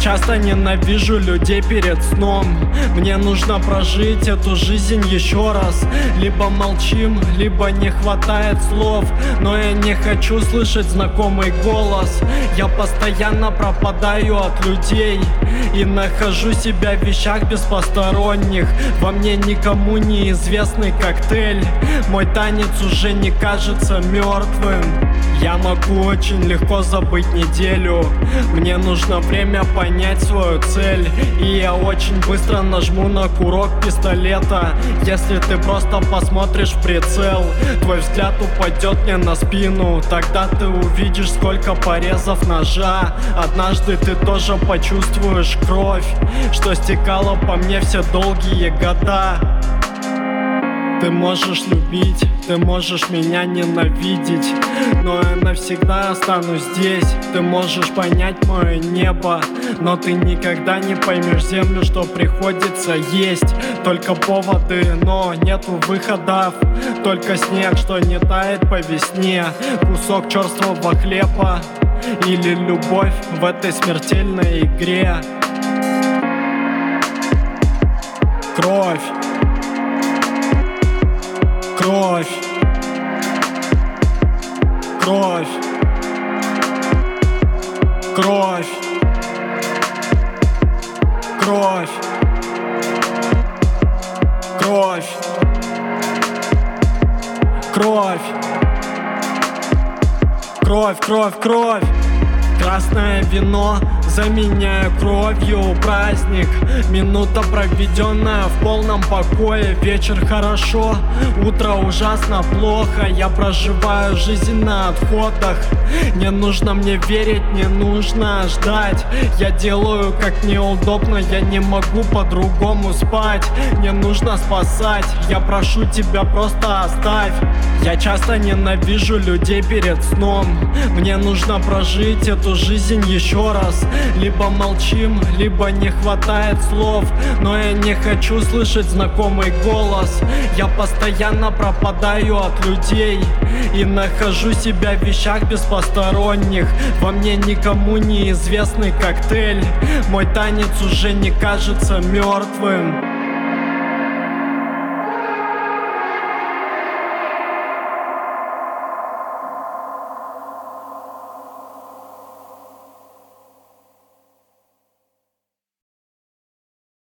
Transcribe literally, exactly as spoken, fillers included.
часто ненавижу людей перед сном. Мне нужно прожить эту жизнь еще раз. Либо молчим, либо не хватает слов. Но я не хочу слышать знакомый голос. Я постоянно пропадаю от людей и нахожу себя в вещах без посторонних. Во мне никому неизвестный коктейль. Мой танец уже не кажется мертвым. Я могу очень легко забыть неделю. Мне нужно время понять свою цель. И я очень быстро нажму на курок пистолета. Если ты просто посмотришь в прицел, твой взгляд упадет мне на спину. Тогда ты увидишь, сколько порезов ножа. Однажды ты тоже почувствуешь кровь, что стекала по мне все долгие года. Ты можешь любить, ты можешь меня ненавидеть, но я навсегда останусь здесь. Ты можешь понять мое небо, но ты никогда не поймешь землю, что приходится есть. Только поводы, но нету выходов. Только снег, что не тает по весне. Кусок черствого хлеба или любовь в этой смертельной игре. Кровь. Кровь. Кровь. Кровь. Кровь. Кровь. Кровь. Кровь, кровь, кровь. Красное вино заменяю кровью. Праздник, минута, проведенная в полном покое. Вечер хорошо, утро ужасно плохо. Я проживаю жизнь на отходах. Не нужно мне верить, не нужно ждать. Я делаю как мне удобно, я не могу по-другому спать. Не нужно спасать, я прошу тебя, просто оставь. Я часто ненавижу людей перед сном. Мне нужно прожить эту жизнь еще раз. Либо молчим, либо не хватает слов. Но я не хочу слышать знакомый голос. Я постоянно пропадаю от людей и нахожу себя в вещах без посторонних. Во мне никому неизвестный коктейль. Мой танец уже не кажется мертвым.